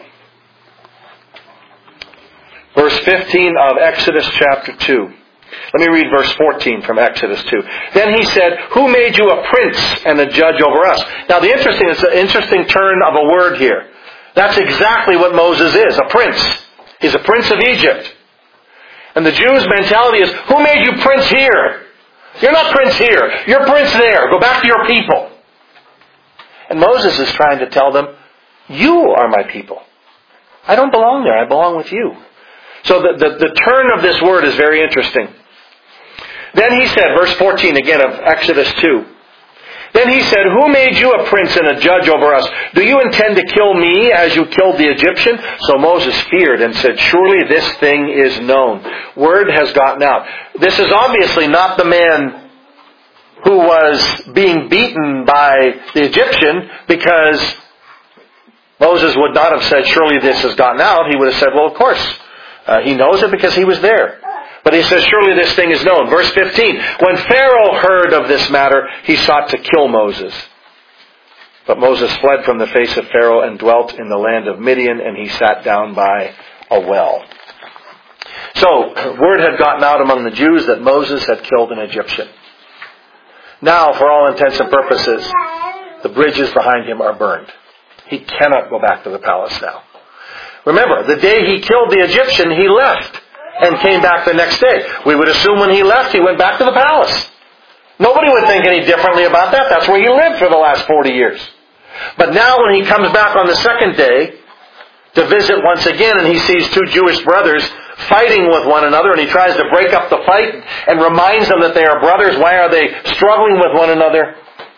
Verse 15 of Exodus chapter 2. Let me read verse 14 from Exodus 2. Then he said, "Who made you a prince and a judge over us?" Now it's an interesting turn of a word here. That's exactly what Moses is, a prince. He's a prince of Egypt. And the Jews' mentality is, "Who made you prince here? You're not prince here. You're prince there. Go back to your people." And Moses is trying to tell them, "You are my people. I don't belong there. I belong with you." So the turn of this word is very interesting. Then he said, verse 14 again of Exodus 2. Then he said, "Who made you a prince and a judge over us? Do you intend to kill me as you killed the Egyptian?" So Moses feared and said, "Surely this thing is known." Word has gotten out. This is obviously not the man who was being beaten by the Egyptian, because Moses would not have said, "Surely this has gotten out." He would have said, "Well, of course, he knows it because he was there." But he says, "Surely this thing is known." Verse 15, when Pharaoh heard of this matter, he sought to kill Moses. But Moses fled from the face of Pharaoh and dwelt in the land of Midian, and he sat down by a well. So, word had gotten out among the Jews that Moses had killed an Egyptian. Now, for all intents and purposes, the bridges behind him are burned. He cannot go back to the palace now. Remember, the day he killed the Egyptian, he left and came back the next day. We would assume when he left, he went back to the palace. Nobody would think any differently about that. That's where he lived for the last 40 years. But now when he comes back on the second day to visit once again, and he sees two Jewish brothers fighting with one another, and he tries to break up the fight and reminds them that they are brothers. Why are they struggling with one another?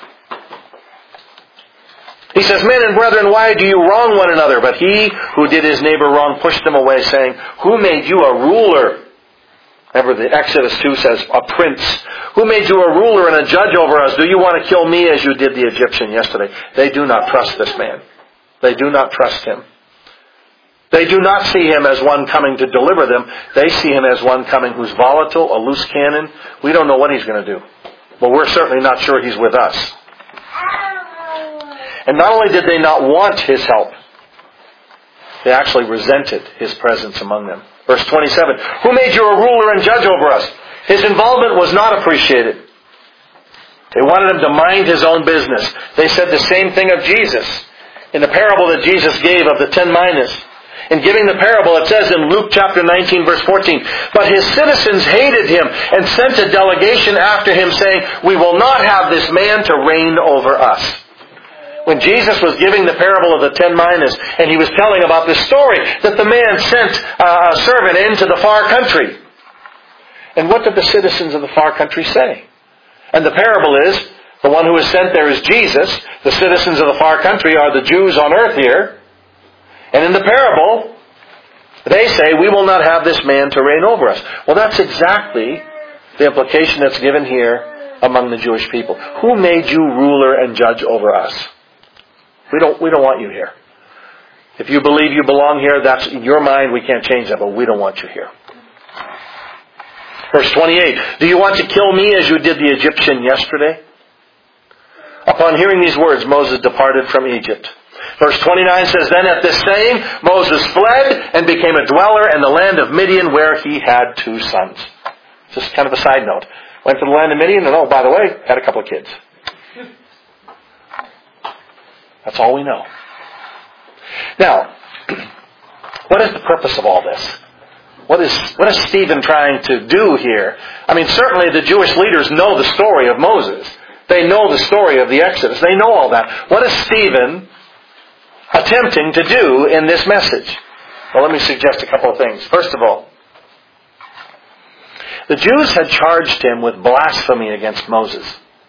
He says, "Men and brethren, why do you wrong one another?" But he who did his neighbor wrong pushed him away, saying, "Who made you a ruler?" Remember, the Exodus 2 says, a prince. "Who made you a ruler and a judge over us? Do you want to kill me as you did the Egyptian yesterday?" They do not trust this man. They do not trust him. They do not see him as one coming to deliver them. They see him as one coming who's volatile, a loose cannon. We don't know what he's going to do. But we're certainly not sure he's with us. And not only did they not want his help, they actually resented his presence among them. Verse 27, "Who made you a ruler and judge over us?" His involvement was not appreciated. They wanted him to mind his own business. They said the same thing of Jesus in the parable that Jesus gave of the 10 minas. In giving the parable, it says in Luke chapter 19, verse 14, "But his citizens hated him and sent a delegation after him, saying, 'We will not have this man to reign over us.'" When Jesus was giving the parable of the 10 minas, and he was telling about this story, that the man sent a servant into the far country. And what did the citizens of the far country say? And the parable is, the one who is sent there is Jesus. The citizens of the far country are the Jews on earth here. And in the parable, they say, "We will not have this man to reign over us." Well, that's exactly the implication that's given here among the Jewish people. Who made you ruler and judge over us? We don't want you here. If you believe you belong here, that's in your mind. We can't change that, but we don't want you here. Verse 28, "Do you want to kill me as you did the Egyptian yesterday?" Upon hearing these words, Moses departed from Egypt. Verse 29 says, "Then at this saying, Moses fled and became a dweller in the land of Midian, where he had 2 sons." Just kind of a side note. Went to the land of Midian, and by the way, had a couple of kids. That's all we know. Now, what is the purpose of all this? What is Stephen trying to do here? I mean, certainly the Jewish leaders know the story of Moses. They know the story of the Exodus. They know all that. What is Stephen attempting to do in this message? Well, let me suggest a couple of things. First of all, the Jews had charged him with blasphemy against Moses.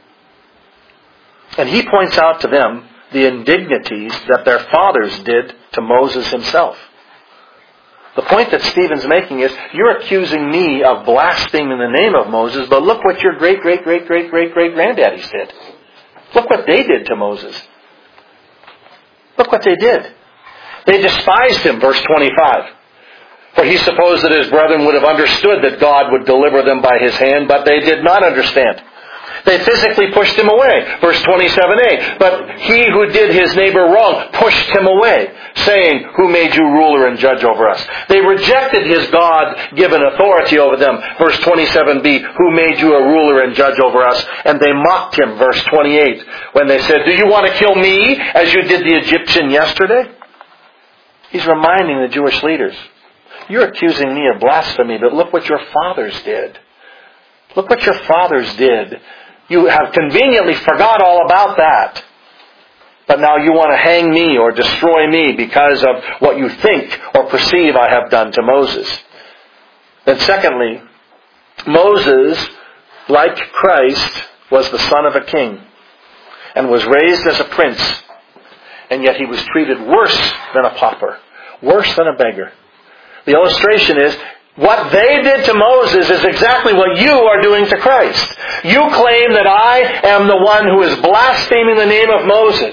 And he points out to them the indignities that their fathers did to Moses himself. The point that Stephen's making is, you're accusing me of blaspheming the name of Moses, but look what your great-great-great-great-great-great-granddaddies did. Look what they did to Moses. Look what they did. They despised him, verse 25. For he supposed that his brethren would have understood that God would deliver them by his hand, but they did not understand. They physically pushed him away. Verse 27a. But he who did his neighbor wrong pushed him away, saying, who made you ruler and judge over us? They rejected his God-given authority over them. Verse 27b. Who made you a ruler and judge over us? And they mocked him. Verse 28. When they said, do you want to kill me as you did the Egyptian yesterday? He's reminding the Jewish leaders, you're accusing me of blasphemy, but look what your fathers did. Look what your fathers did. You have conveniently forgot all about that. But now you want to hang me or destroy me because of what you think or perceive I have done to Moses. Then secondly, Moses, like Christ, was the son of a king and was raised as a prince. And yet he was treated worse than a pauper, worse than a beggar. The illustration is, what they did to Moses is exactly what you are doing to Christ. You claim that I am the one who is blaspheming the name of Moses.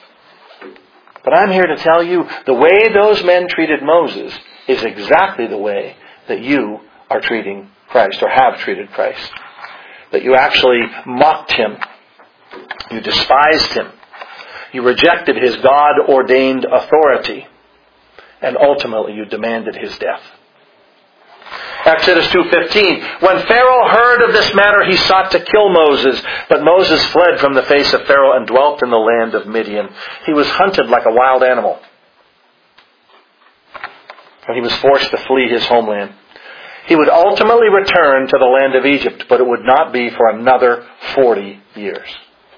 But I'm here to tell you, the way those men treated Moses is exactly the way that you are treating Christ, or have treated Christ. That you actually mocked him. You despised him. You rejected his God-ordained authority. And ultimately you demanded his death. Exodus 2:15. When Pharaoh heard of this matter, he sought to kill Moses. But Moses fled from the face of Pharaoh and dwelt in the land of Midian. He was hunted like a wild animal. And he was forced to flee his homeland. He would ultimately return to the land of Egypt, but it would not be for another 40 years.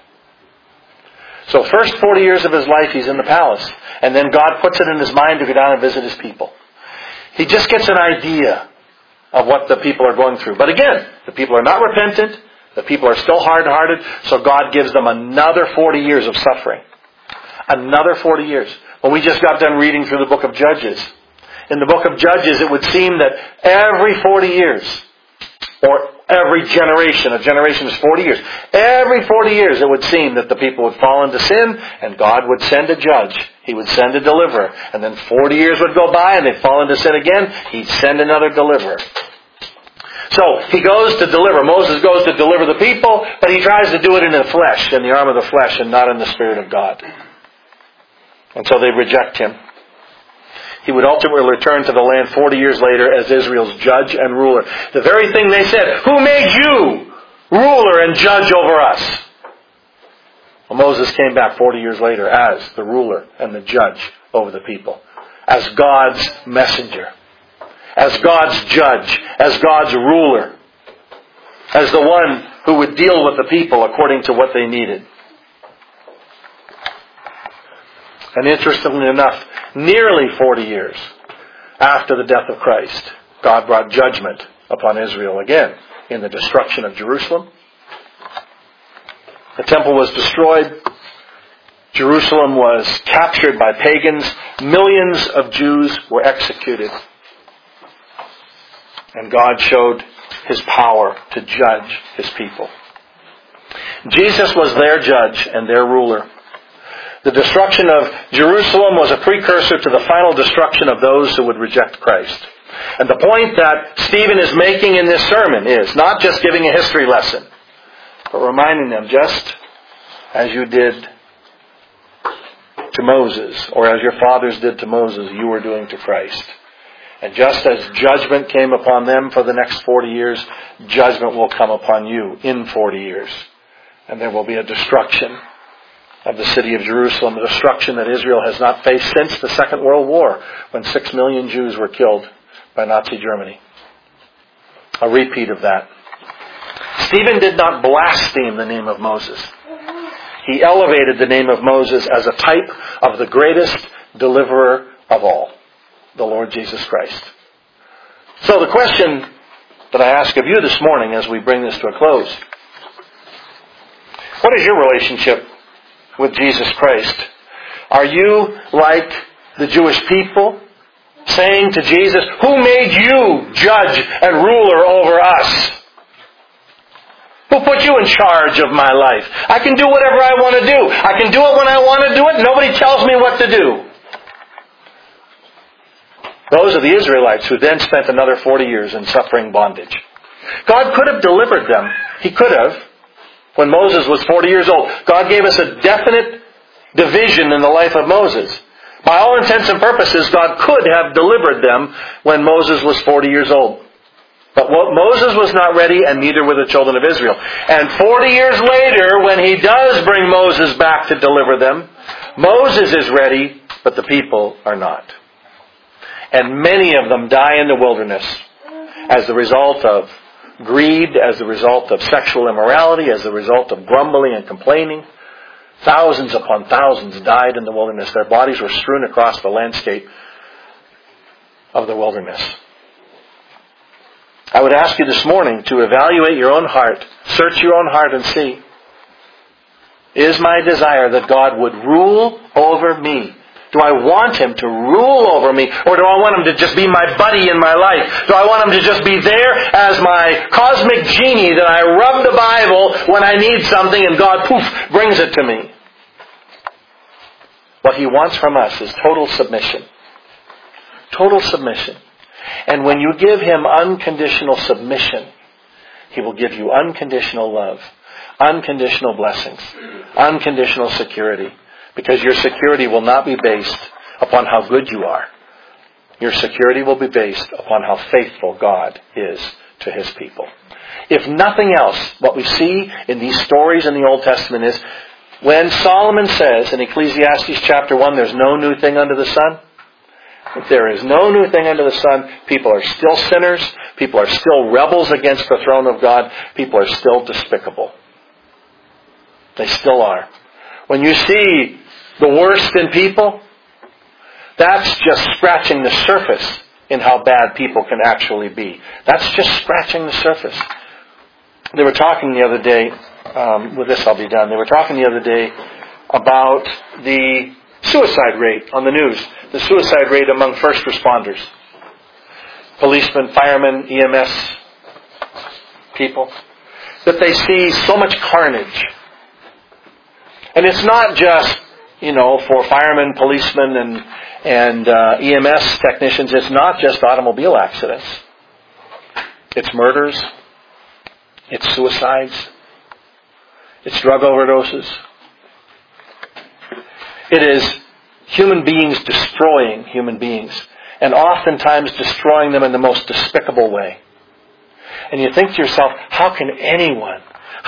So first 40 years of his life he's in the palace. And then God puts it in his mind to go down and visit his people. He just gets an idea of what the people are going through. But again, the people are not repentant. The people are still hard-hearted. So God gives them another 40 years of suffering. Another 40 years. Well, we just got done reading through the book of Judges. In the book of Judges, it would seem that every 40 years, or every generation, a generation is 40 years. Every 40 years it would seem that the people would fall into sin and God would send a judge. He would send a deliverer. And then 40 years would go by and they'd fall into sin again. He'd send another deliverer. So he goes to deliver. Moses goes to deliver the people, but he tries to do it in the flesh, in the arm of the flesh, and not in the Spirit of God. And so they reject him. He would ultimately return to the land 40 years later as Israel's judge and ruler. The very thing they said, who made you ruler and judge over us? Well, Moses came back 40 years later as the ruler and the judge over the people. As God's messenger. As God's judge. As God's ruler. As the one who would deal with the people according to what they needed. And interestingly enough, nearly 40 years after the death of Christ, God brought judgment upon Israel again in the destruction of Jerusalem. The temple was destroyed. Jerusalem was captured by pagans. Millions of Jews were executed. And God showed his power to judge his people. Jesus was their judge and their ruler. The destruction of Jerusalem was a precursor to the final destruction of those who would reject Christ. And the point that Stephen is making in this sermon is not just giving a history lesson, but reminding them, just as you did to Moses, or as your fathers did to Moses, you are doing to Christ. And just as judgment came upon them for the next 40 years, judgment will come upon you in 40 years. And there will be a destruction of the city of Jerusalem, the destruction that Israel has not faced since the Second World War, when 6 million Jews were killed by Nazi Germany. A repeat of that. Stephen did not blaspheme the name of Moses. He elevated the name of Moses as a type of the greatest deliverer of all, the Lord Jesus Christ. So the question that I ask of you this morning as we bring this to a close, what is your relationship with Jesus Christ? Are you like the Jewish people, saying to Jesus, "Who made you judge and ruler over us? Who put you in charge of my life? I can do whatever I want to do. I can do it when I want to do it. Nobody tells me what to do." Those are the Israelites who then spent another 40 years in suffering bondage. God could have delivered them. He could have. When Moses was 40 years old, God gave us a definite division in the life of Moses. By all intents and purposes, God could have delivered them when Moses was 40 years old. But Moses was not ready, and neither were the children of Israel. And 40 years later, when He does bring Moses back to deliver them, Moses is ready, but the people are not. And many of them die in the wilderness as the result of greed, as the result of sexual immorality, as the result of grumbling and complaining. Thousands upon thousands died in the wilderness. Their bodies were strewn across the landscape of the wilderness. I would ask you this morning to evaluate your own heart, search your own heart and see, is my desire that God would rule over me? Do I want Him to rule over me? Or do I want Him to just be my buddy in my life? Do I want Him to just be there as my cosmic genie that I rub the Bible when I need something and God, poof, brings it to me? What He wants from us is total submission. Total submission. And when you give Him unconditional submission, He will give you unconditional love, unconditional blessings, unconditional security. Because your security will not be based upon how good you are. Your security will be based upon how faithful God is to His people. If nothing else, what we see in these stories in the Old Testament is when Solomon says in Ecclesiastes chapter 1, there's no new thing under the sun. If there is no new thing under the sun, people are still sinners. People are still rebels against the throne of God. People are still despicable. They still are. When you see the worst in people, that's just scratching the surface in how bad people can actually be. That's just scratching the surface. They were talking the other day, with this I'll be done, they were talking the other day about the suicide rate on the news, the suicide rate among first responders. Policemen, firemen, EMS people, that they see so much carnage. And it's not just, for firemen, policemen, and EMS technicians, it's not just automobile accidents. It's murders. It's suicides. It's drug overdoses. It is human beings destroying human beings, and oftentimes destroying them in the most despicable way. And you think to yourself, how can anyone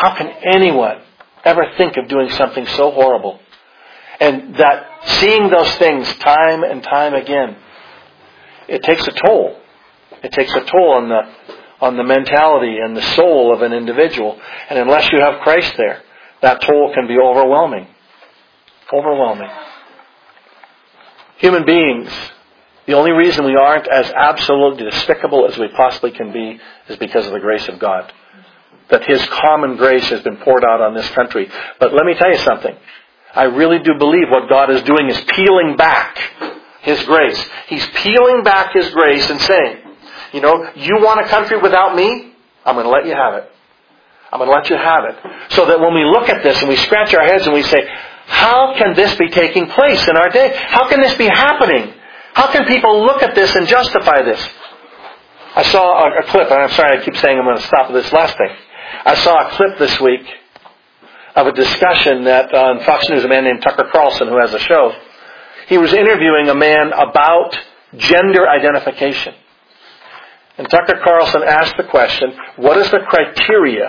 ever think of doing something so horrible? And that seeing those things time and time again, it takes a toll. It takes a toll on the mentality and the soul of an individual. And unless you have Christ there, that toll can be overwhelming. Overwhelming. Human beings, the only reason we aren't as absolutely despicable as we possibly can be is because of the grace of God. That His common grace has been poured out on this country. But let me tell you something. I really do believe what God is doing is peeling back His grace. He's peeling back His grace and saying, you want a country without me? I'm going to let you have it. I'm going to let you have it. So that when we look at this and we scratch our heads and we say, how can this be taking place in our day? How can this be happening? How can people look at this and justify this? I saw a clip, and I'm sorry I keep saying I'm going to stop at this last thing. I saw a clip this week of a discussion that on Fox News, a man named Tucker Carlson, who has a show, he was interviewing a man about gender identification. And Tucker Carlson asked the question, what is the criteria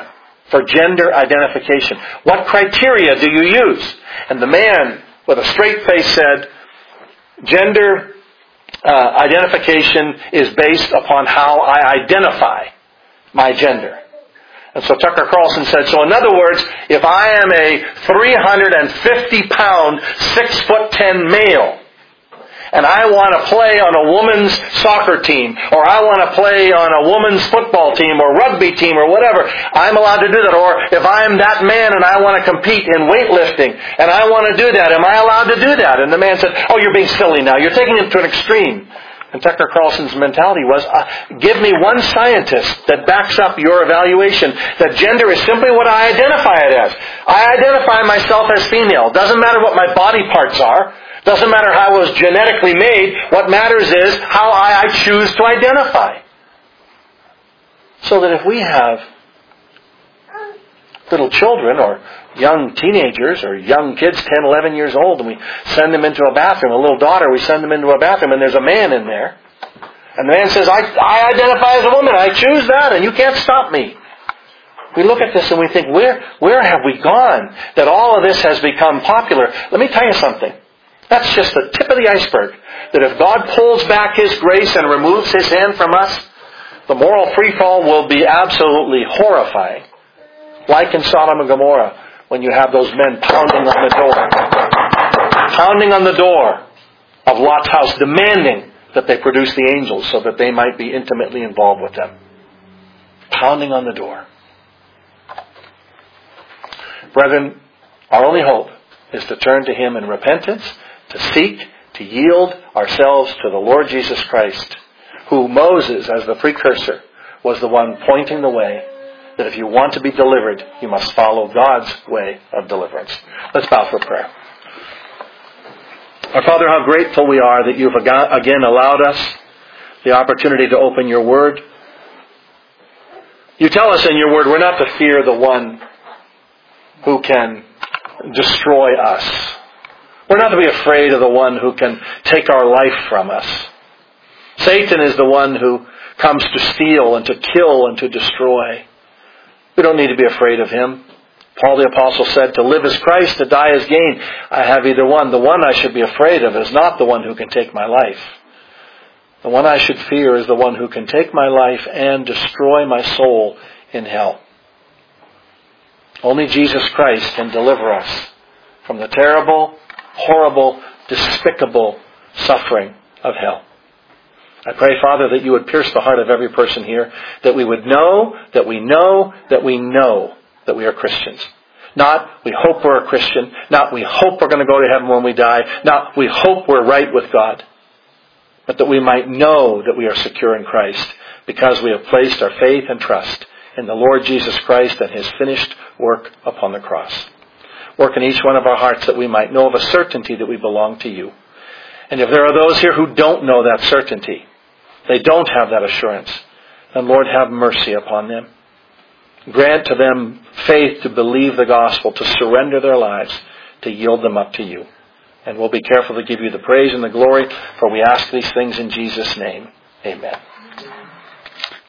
for gender identification? What criteria do you use? And the man with a straight face said, gender identification is based upon how I identify my gender. And so Tucker Carlson said, so in other words, if I am a 350-pound, 6'10" male, and I want to play on a woman's soccer team, or I want to play on a woman's football team, or rugby team, or whatever, I'm allowed to do that. Or if I am that man and I want to compete in weightlifting, and I want to do that, am I allowed to do that? And the man said, oh, you're being silly now. You're taking it to an extreme. And Tucker Carlson's mentality was, give me one scientist that backs up your evaluation that gender is simply what I identify it as. I identify myself as female. Doesn't matter what my body parts are. Doesn't matter how I was genetically made. What matters is how I choose to identify. So that if we have little children or young teenagers or young kids, 10, 11 years old, and we send them into a bathroom, a little daughter, we send them into a bathroom and there's a man in there. And the man says, I identify as a woman, I choose that, and you can't stop me. We look at this and we think, where have we gone that all of this has become popular? Let me tell you something. That's just the tip of the iceberg. That if God pulls back His grace and removes His hand from us, the moral freefall will be absolutely horrifying. Like in Sodom and Gomorrah, when you have those men pounding on the door. Pounding on the door of Lot's house, demanding that they produce the angels so that they might be intimately involved with them. Pounding on the door. Brethren, our only hope is to turn to Him in repentance, to seek, to yield ourselves to the Lord Jesus Christ, who Moses, as the precursor, was the one pointing the way, that if you want to be delivered, you must follow God's way of deliverance. Let's bow for prayer. Our Father, how grateful we are that you've again allowed us the opportunity to open your Word. You tell us in your Word we're not to fear the one who can destroy us. We're not to be afraid of the one who can take our life from us. Satan is the one who comes to steal and to kill and to destroy. We don't need to be afraid of him. Paul the Apostle said, to live is Christ, to die is gain. I have either one. The one I should be afraid of is not the one who can take my life. The one I should fear is the one who can take my life and destroy my soul in hell. Only Jesus Christ can deliver us from the terrible, horrible, despicable suffering of hell. I pray, Father, that you would pierce the heart of every person here, that we would know, that we know, that we know that we are Christians. Not, we hope we're a Christian. Not, we hope we're going to go to heaven when we die. Not, we hope we're right with God. But that we might know that we are secure in Christ, because we have placed our faith and trust in the Lord Jesus Christ and His finished work upon the cross. Work in each one of our hearts that we might know of a certainty that we belong to you. And if there are those here who don't know that certainty, they don't have that assurance, then Lord, have mercy upon them. Grant to them faith to believe the gospel, to surrender their lives, to yield them up to you. And we'll be careful to give you the praise and the glory, for we ask these things in Jesus' name. Amen.